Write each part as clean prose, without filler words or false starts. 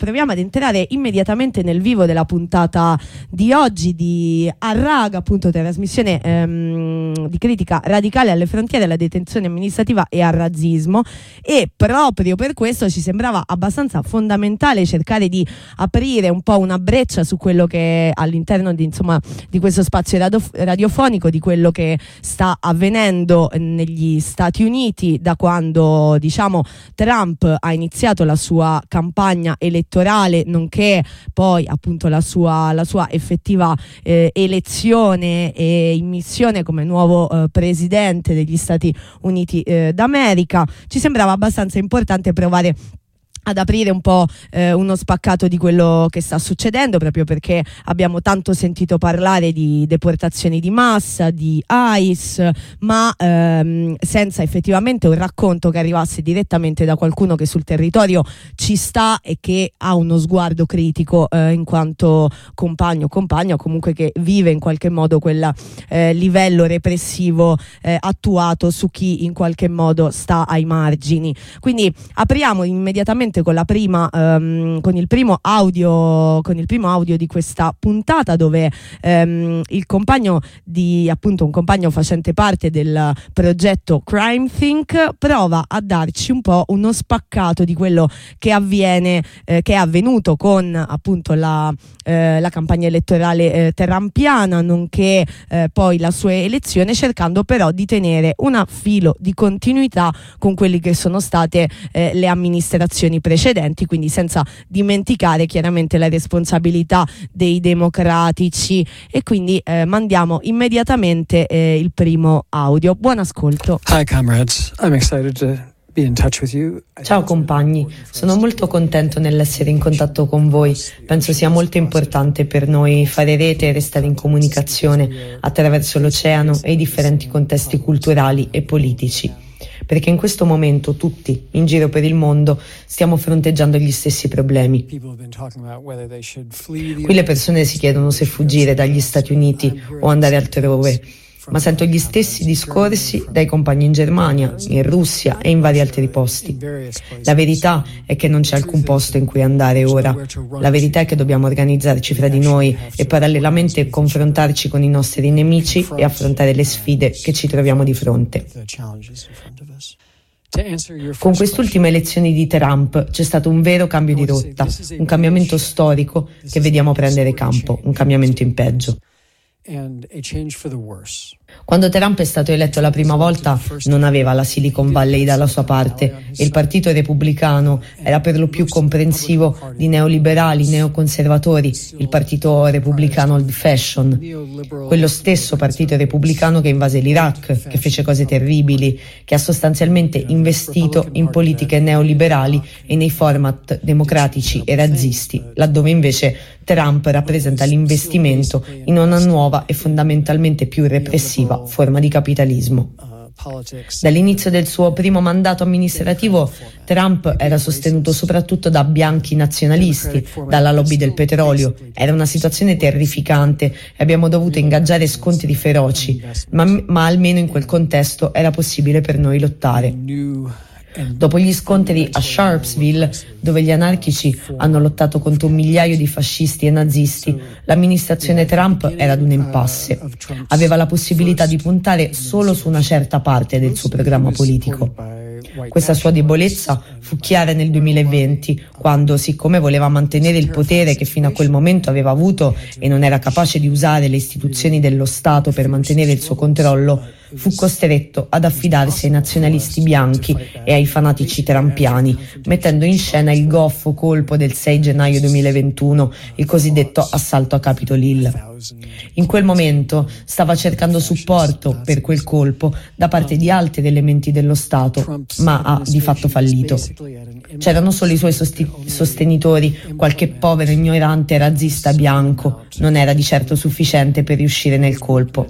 proviamo ad entrare immediatamente nel vivo della puntata di oggi di Arraga, appunto trasmissione di critica radicale alle frontiere, alla detenzione amministrativa e al razzismo, e proprio per questo ci sembrava abbastanza fondamentale cercare di aprire un po' una breccia su quello che all'interno di questo spazio radiofonico, di quello che sta avvenendo negli Stati Uniti da quando Trump ha iniziato la sua campagna elettorale, nonché poi appunto la sua effettiva elezione e immissione come nuovo presidente degli Stati Uniti d'America. Ci sembrava abbastanza importante provare ad aprire un po' uno spaccato di quello che sta succedendo, proprio perché abbiamo tanto sentito parlare di deportazioni di massa, di ICE, ma senza effettivamente un racconto che arrivasse direttamente da qualcuno che sul territorio ci sta e che ha uno sguardo critico in quanto compagno o compagna, o comunque che vive in qualche modo quel livello repressivo attuato su chi in qualche modo sta ai margini. Quindi apriamo immediatamente con il primo audio di questa puntata, dove il compagno un compagno facente parte del progetto Crime Think prova a darci un po' uno spaccato di quello che avviene, che è avvenuto con appunto la campagna elettorale trumpiana, nonché poi la sua elezione, cercando però di tenere un filo di continuità con quelli che sono state le amministrazioni precedenti, quindi senza dimenticare chiaramente la responsabilità dei democratici. E quindi mandiamo immediatamente il primo audio. Buon ascolto. Hi comrades, I'm excited to be in touch with you. Ciao compagni, sono molto contento nell'essere in contatto con voi. Penso sia molto importante per noi fare rete e restare in comunicazione attraverso l'oceano e i differenti contesti culturali e politici, perché in questo momento tutti, in giro per il mondo, stiamo fronteggiando gli stessi problemi. Qui le persone si chiedono se fuggire dagli Stati Uniti o andare altrove, ma sento gli stessi discorsi dai compagni in Germania, in Russia e in vari altri posti. La verità è che non c'è alcun posto in cui andare ora. La verità è che dobbiamo organizzarci fra di noi e parallelamente confrontarci con i nostri nemici e affrontare le sfide che ci troviamo di fronte. Con quest'ultima elezione di Trump c'è stato un vero cambio di rotta, un cambiamento storico che vediamo prendere campo, un cambiamento in peggio. Quando Trump è stato eletto la prima volta non aveva la Silicon Valley dalla sua parte e il partito repubblicano era per lo più comprensivo di neoliberali, neoconservatori, il partito repubblicano old fashion, quello stesso partito repubblicano che invase l'Iraq, che fece cose terribili, che ha sostanzialmente investito in politiche neoliberali e nei format democratici e razzisti, laddove invece Trump rappresenta l'investimento in una nuova e fondamentalmente più repressiva forma di capitalismo. Dall'inizio del suo primo mandato amministrativo, Trump era sostenuto soprattutto da bianchi nazionalisti, dalla lobby del petrolio. Era una situazione terrificante e abbiamo dovuto ingaggiare scontri feroci, ma almeno in quel contesto era possibile per noi lottare. Dopo gli scontri a Sharpsville, dove gli anarchici hanno lottato contro un migliaio di fascisti e nazisti, l'amministrazione Trump era ad un impasse. Aveva la possibilità di puntare solo su una certa parte del suo programma politico. Questa sua debolezza fu chiara nel 2020, quando, siccome voleva mantenere il potere che fino a quel momento aveva avuto e non era capace di usare le istituzioni dello Stato per mantenere il suo controllo, fu costretto ad affidarsi ai nazionalisti bianchi e ai fanatici trumpiani, mettendo in scena il goffo colpo del 6 gennaio 2021, il cosiddetto assalto a Capitol Hill. In quel momento stava cercando supporto per quel colpo da parte di altri elementi dello Stato, ma ha di fatto fallito. C'erano solo i suoi sostenitori, qualche povero ignorante razzista bianco. Non era di certo sufficiente per riuscire nel colpo.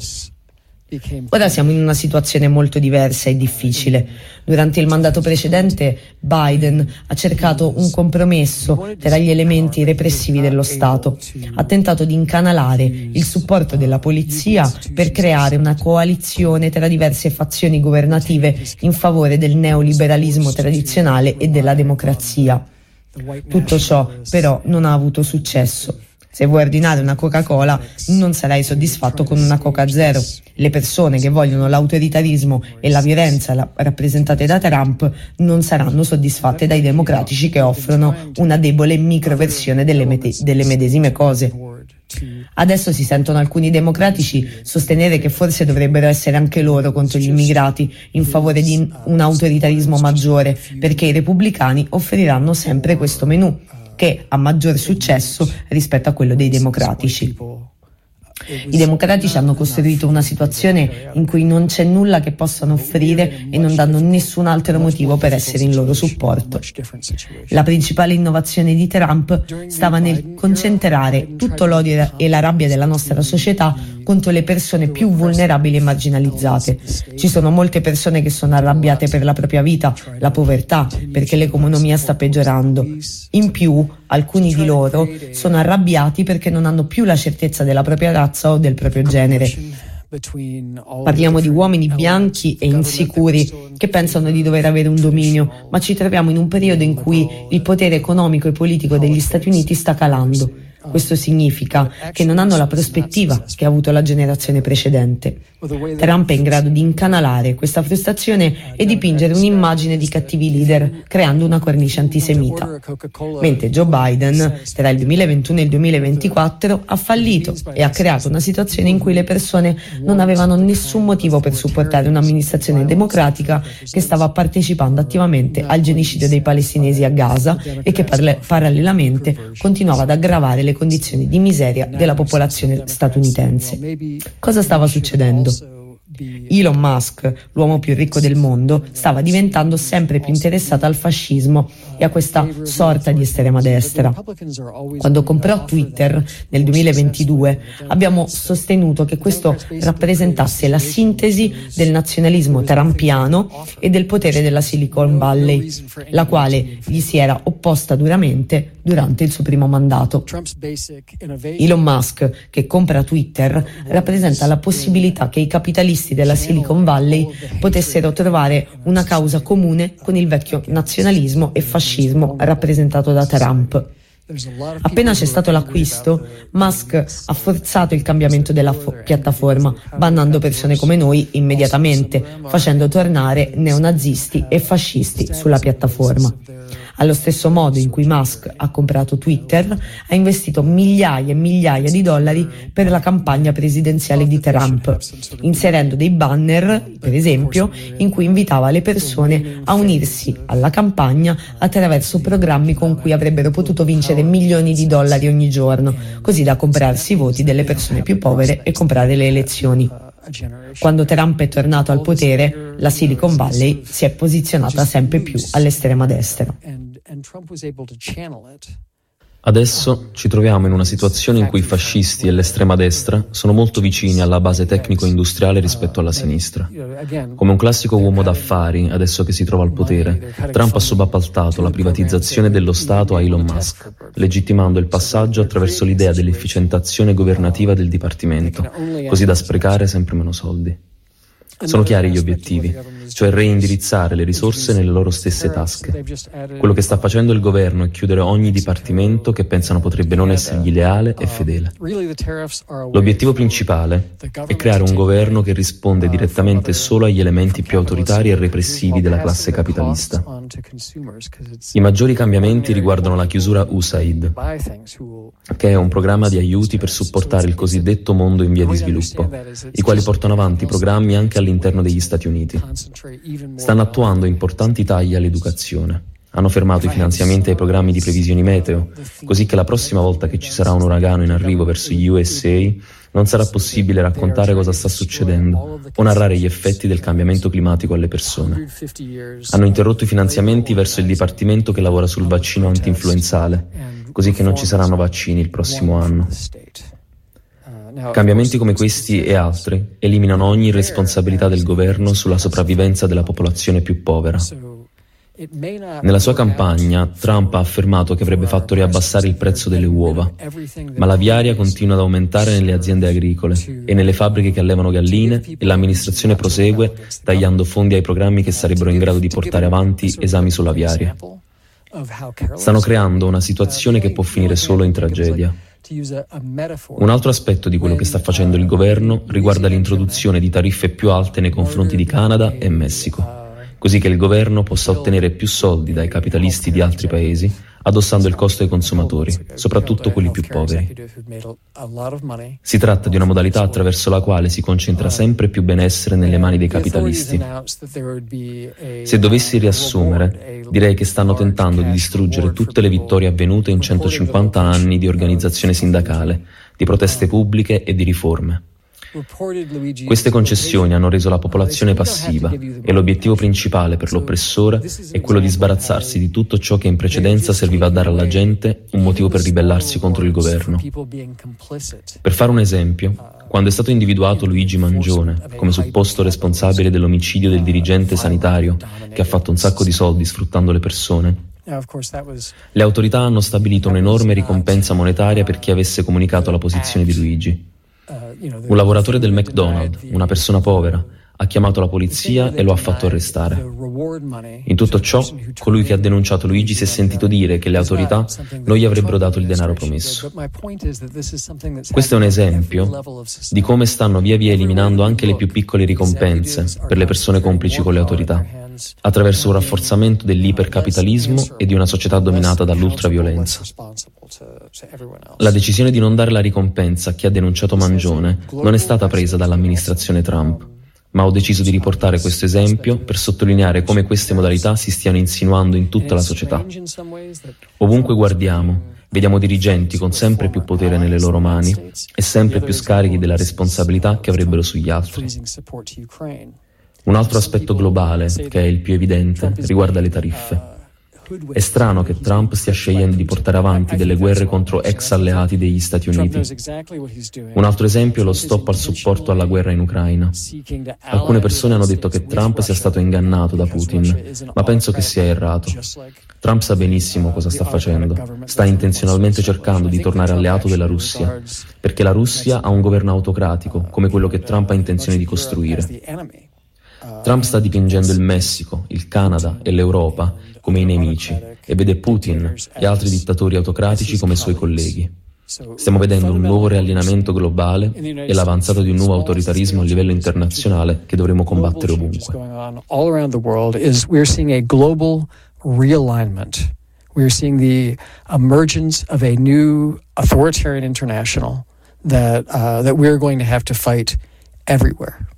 Ora siamo in una situazione molto diversa e difficile. Durante il mandato precedente, Biden ha cercato un compromesso tra gli elementi repressivi dello Stato. Ha tentato di incanalare il supporto della polizia per creare una coalizione tra diverse fazioni governative in favore del neoliberalismo tradizionale e della democrazia. Tutto ciò però non ha avuto successo. Se vuoi ordinare una Coca-Cola, non sarai soddisfatto con una Coca Zero. Le persone che vogliono l'autoritarismo e la violenza rappresentate da Trump non saranno soddisfatte dai democratici che offrono una debole microversione delle medesime cose. Adesso si sentono alcuni democratici sostenere che forse dovrebbero essere anche loro contro gli immigrati in favore di un autoritarismo maggiore, perché i repubblicani offriranno sempre questo menù, che ha maggior successo rispetto a quello dei democratici. I democratici hanno costruito una situazione in cui non c'è nulla che possano offrire e non danno nessun altro motivo per essere in loro supporto. La principale innovazione di Trump stava nel concentrare tutto l'odio e la rabbia della nostra società contro le persone più vulnerabili e marginalizzate. Ci sono molte persone che sono arrabbiate per la propria vita, la povertà, perché l'economia sta peggiorando. In più, alcuni di loro sono arrabbiati perché non hanno più la certezza della propria razza o del proprio genere. Parliamo di uomini bianchi e insicuri che pensano di dover avere un dominio, ma ci troviamo in un periodo in cui il potere economico e politico degli Stati Uniti sta calando. Questo significa che non hanno la prospettiva che ha avuto la generazione precedente. Trump è in grado di incanalare questa frustrazione e dipingere un'immagine di cattivi leader, creando una cornice antisemita. Mentre Joe Biden, tra il 2021 e il 2024, ha fallito e ha creato una situazione in cui le persone non avevano nessun motivo per supportare un'amministrazione democratica che stava partecipando attivamente al genocidio dei palestinesi a Gaza e che parallelamente continuava ad aggravare le condizioni di miseria della popolazione statunitense. Cosa stava succedendo? Elon Musk, l'uomo più ricco del mondo, stava diventando sempre più interessato al fascismo e a questa sorta di estrema destra. Quando comprò Twitter nel 2022, abbiamo sostenuto che questo rappresentasse la sintesi del nazionalismo trumpiano e del potere della Silicon Valley, la quale gli si era opposta duramente durante il suo primo mandato. Elon Musk, che compra Twitter, rappresenta la possibilità che i capitalisti della Silicon Valley potessero trovare una causa comune con il vecchio nazionalismo e fascismo rappresentato da Trump. Appena c'è stato l'acquisto, Musk ha forzato il cambiamento della piattaforma, bannando persone come noi immediatamente, facendo tornare neonazisti e fascisti sulla piattaforma. Allo stesso modo in cui Musk ha comprato Twitter, ha investito migliaia e migliaia di dollari per la campagna presidenziale di Trump, inserendo dei banner, per esempio, in cui invitava le persone a unirsi alla campagna attraverso programmi con cui avrebbero potuto vincere milioni di dollari ogni giorno, così da comprarsi i voti delle persone più povere e comprare le elezioni. Quando Trump è tornato al potere, la Silicon Valley si è posizionata sempre più all'estrema destra. Adesso ci troviamo in una situazione in cui i fascisti e l'estrema destra sono molto vicini alla base tecnico-industriale rispetto alla sinistra. Come un classico uomo d'affari, adesso che si trova al potere, Trump ha subappaltato la privatizzazione dello Stato a Elon Musk, legittimando il passaggio attraverso l'idea dell'efficientazione governativa del dipartimento, così da sprecare sempre meno soldi. Sono chiari gli obiettivi, cioè reindirizzare le risorse nelle loro stesse tasche. Quello che sta facendo il governo è chiudere ogni dipartimento che pensano potrebbe non essergli leale e fedele. L'obiettivo principale è creare un governo che risponde direttamente solo agli elementi più autoritari e repressivi della classe capitalista. I maggiori cambiamenti riguardano la chiusura USAID, che è un programma di aiuti per supportare il cosiddetto mondo in via di sviluppo, i quali portano avanti programmi anche all'interno degli Stati Uniti. Stanno attuando importanti tagli all'educazione. Hanno fermato i finanziamenti ai programmi di previsioni meteo, così che la prossima volta che ci sarà un uragano in arrivo verso gli USA non sarà possibile raccontare cosa sta succedendo o narrare gli effetti del cambiamento climatico alle persone. Hanno interrotto i finanziamenti verso il dipartimento che lavora sul vaccino anti-influenzale, così che non ci saranno vaccini il prossimo anno. Cambiamenti come questi e altri eliminano ogni responsabilità del governo sulla sopravvivenza della popolazione più povera. Nella sua campagna, Trump ha affermato che avrebbe fatto riabbassare il prezzo delle uova, ma la viaria continua ad aumentare nelle aziende agricole e nelle fabbriche che allevano galline e l'amministrazione prosegue tagliando fondi ai programmi che sarebbero in grado di portare avanti esami sulla viaria. Stanno creando una situazione che può finire solo in tragedia. Un altro aspetto di quello che sta facendo il governo riguarda l'introduzione di tariffe più alte nei confronti di Canada e Messico, così che il governo possa ottenere più soldi dai capitalisti di altri paesi, addossando il costo ai consumatori, soprattutto quelli più poveri. Si tratta di una modalità attraverso la quale si concentra sempre più benessere nelle mani dei capitalisti. Se dovessi riassumere, direi che stanno tentando di distruggere tutte le vittorie avvenute in 150 anni di organizzazione sindacale, di proteste pubbliche e di riforme. Queste concessioni hanno reso la popolazione passiva e l'obiettivo principale per l'oppressore è quello di sbarazzarsi di tutto ciò che in precedenza serviva a dare alla gente un motivo per ribellarsi contro il governo. Per fare un esempio, quando è stato individuato Luigi Mangione come supposto responsabile dell'omicidio del dirigente sanitario che ha fatto un sacco di soldi sfruttando le persone, le autorità hanno stabilito un'enorme ricompensa monetaria per chi avesse comunicato la posizione di Luigi. Un lavoratore del McDonald's, una persona povera, ha chiamato la polizia e lo ha fatto arrestare. In tutto ciò, colui che ha denunciato Luigi si è sentito dire che le autorità non gli avrebbero dato il denaro promesso. Questo è un esempio di come stanno via via eliminando anche le più piccole ricompense per le persone complici con le autorità, attraverso un rafforzamento dell'ipercapitalismo e di una società dominata dall'ultraviolenza. La decisione di non dare la ricompensa a chi ha denunciato Mangione non è stata presa dall'amministrazione Trump, ma ho deciso di riportare questo esempio per sottolineare come queste modalità si stiano insinuando in tutta la società. Ovunque guardiamo, vediamo dirigenti con sempre più potere nelle loro mani e sempre più scarichi della responsabilità che avrebbero sugli altri. Un altro aspetto globale, che è il più evidente, riguarda le tariffe. È strano che Trump stia scegliendo di portare avanti delle guerre contro ex alleati degli Stati Uniti. Un altro esempio è lo stop al supporto alla guerra in Ucraina. Alcune persone hanno detto che Trump sia stato ingannato da Putin, ma penso che sia errato. Trump sa benissimo cosa sta facendo. Sta intenzionalmente cercando di tornare alleato della Russia, perché la Russia ha un governo autocratico, come quello che Trump ha intenzione di costruire. Trump sta dipingendo il Messico, il Canada e l'Europa come i nemici e vede Putin e altri dittatori autocratici come suoi colleghi. Stiamo vedendo un nuovo riallineamento globale e l'avanzata di un nuovo autoritarismo a livello internazionale che dovremo combattere ovunque. We are seeing the emergence of a new authoritarian international that we are going to have to fight everywhere.